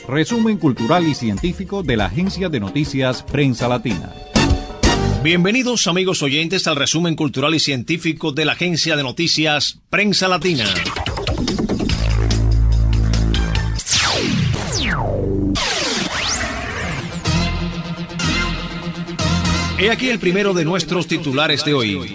Resumen cultural y científico de la agencia de noticias Prensa Latina. Bienvenidos amigos oyentes al resumen cultural y científico de la agencia de noticias Prensa Latina. He aquí el primero de nuestros titulares de hoy.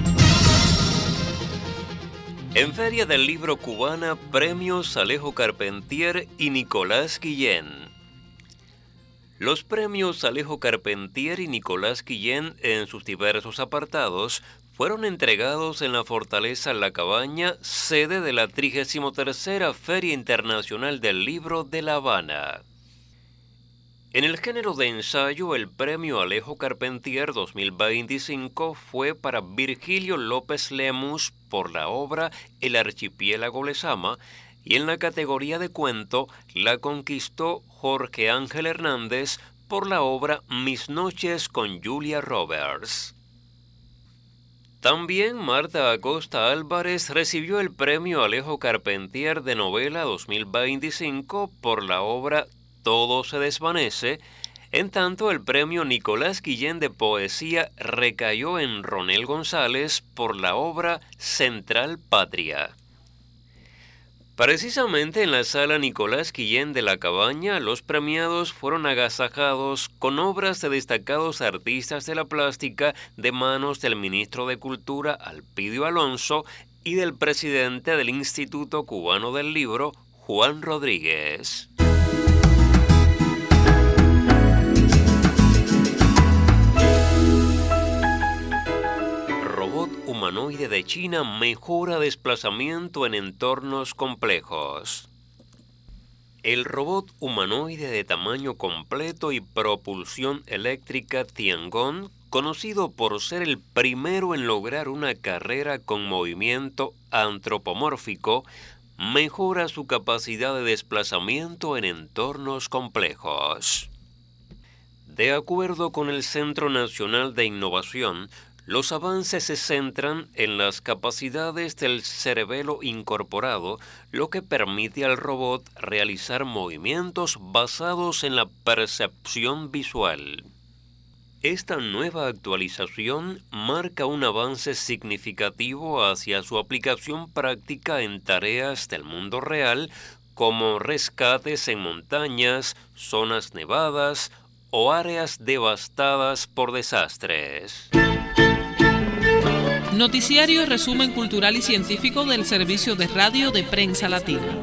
En Feria del Libro Cubana, premios Alejo Carpentier y Nicolás Guillén. Los premios Alejo Carpentier y Nicolás Guillén en sus diversos apartados fueron entregados en la Fortaleza La Cabaña, sede de la 33ª Feria Internacional del Libro de La Habana. En el género de ensayo, el premio Alejo Carpentier 2025 fue para Virgilio López Lemus por la obra El Archipiélago Lezama, y en la categoría de cuento la conquistó Jorge Ángel Hernández por la obra Mis noches con Julia Roberts. También Marta Acosta Álvarez recibió el premio Alejo Carpentier de novela 2025 por la obra Todo se desvanece, en tanto el premio Nicolás Guillén de poesía recayó en Ronel González por la obra Central Patria. Precisamente en la sala Nicolás Guillén de La Cabaña, los premiados fueron agasajados con obras de destacados artistas de la plástica de manos del ministro de Cultura Alpidio Alonso y del presidente del Instituto Cubano del Libro, Juan Rodríguez. Humanoide de China mejora desplazamiento en entornos complejos. El robot humanoide de tamaño completo y propulsión eléctrica Tiangong, conocido por ser el primero en lograr una carrera con movimiento antropomórfico, mejora su capacidad de desplazamiento en entornos complejos. De acuerdo con el Centro Nacional de Innovación, los avances se centran en las capacidades del cerebelo incorporado, lo que permite al robot realizar movimientos basados en la percepción visual. Esta nueva actualización marca un avance significativo hacia su aplicación práctica en tareas del mundo real, como rescates en montañas, zonas nevadas o áreas devastadas por desastres. Noticiario Resumen Cultural y Científico del Servicio de Radio de Prensa Latina.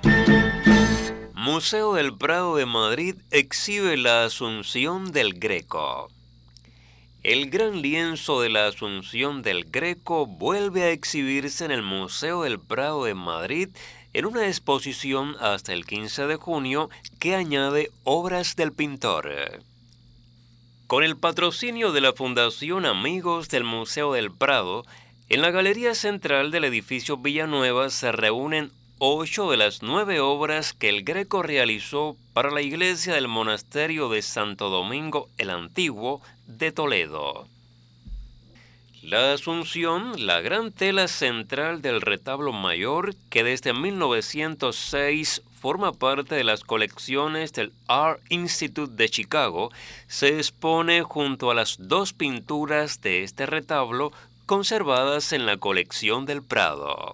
Museo del Prado de Madrid exhibe la Asunción del Greco. El gran lienzo de la Asunción del Greco vuelve a exhibirse en el Museo del Prado de Madrid en una exposición hasta el 15 de junio que añade obras del pintor. Con el patrocinio de la Fundación Amigos del Museo del Prado, en la galería central del edificio Villanueva se reúnen 8 de las 9 obras que el Greco realizó para la iglesia del monasterio de Santo Domingo el Antiguo de Toledo. La Asunción, la gran tela central del retablo mayor, que desde 1906 forma parte de las colecciones del Art Institute de Chicago, se expone junto a las 2 pinturas de este retablo conservadas en la colección del Prado.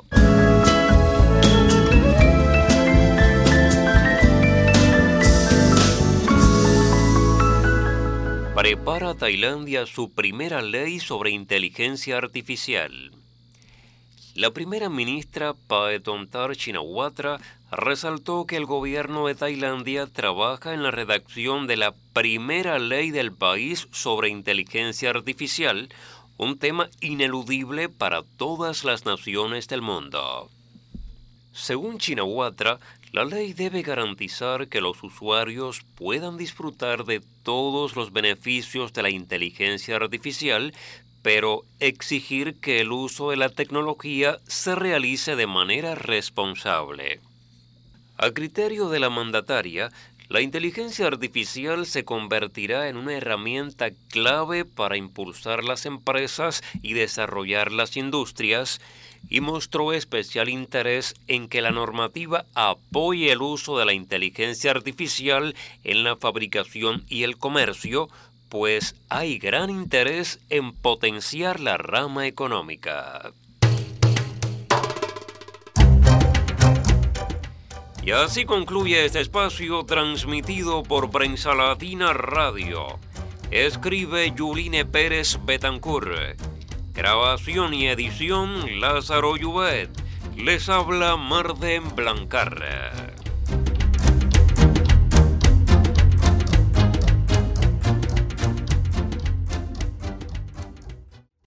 Prepara Tailandia su primera ley sobre inteligencia artificial. La primera ministra Paetongtarn Shinawatra resaltó que el gobierno de Tailandia trabaja en la redacción de la primera ley del país sobre inteligencia artificial, un tema ineludible para todas las naciones del mundo. Según Shinawatra, la ley debe garantizar que los usuarios puedan disfrutar de todos los beneficios de la inteligencia artificial, pero exigir que el uso de la tecnología se realice de manera responsable. A criterio de la mandataria, La inteligencia artificial se convertirá en una herramienta clave para impulsar las empresas y desarrollar las industrias, y mostró especial interés en que la normativa apoye el uso de la inteligencia artificial en la fabricación y el comercio, pues hay gran interés en potenciar la rama económica. Y así concluye este espacio transmitido por Prensa Latina Radio. Escribe Yuline Pérez Betancourt. Grabación y edición Lázaro Llubet. Les habla Marden Blancarra.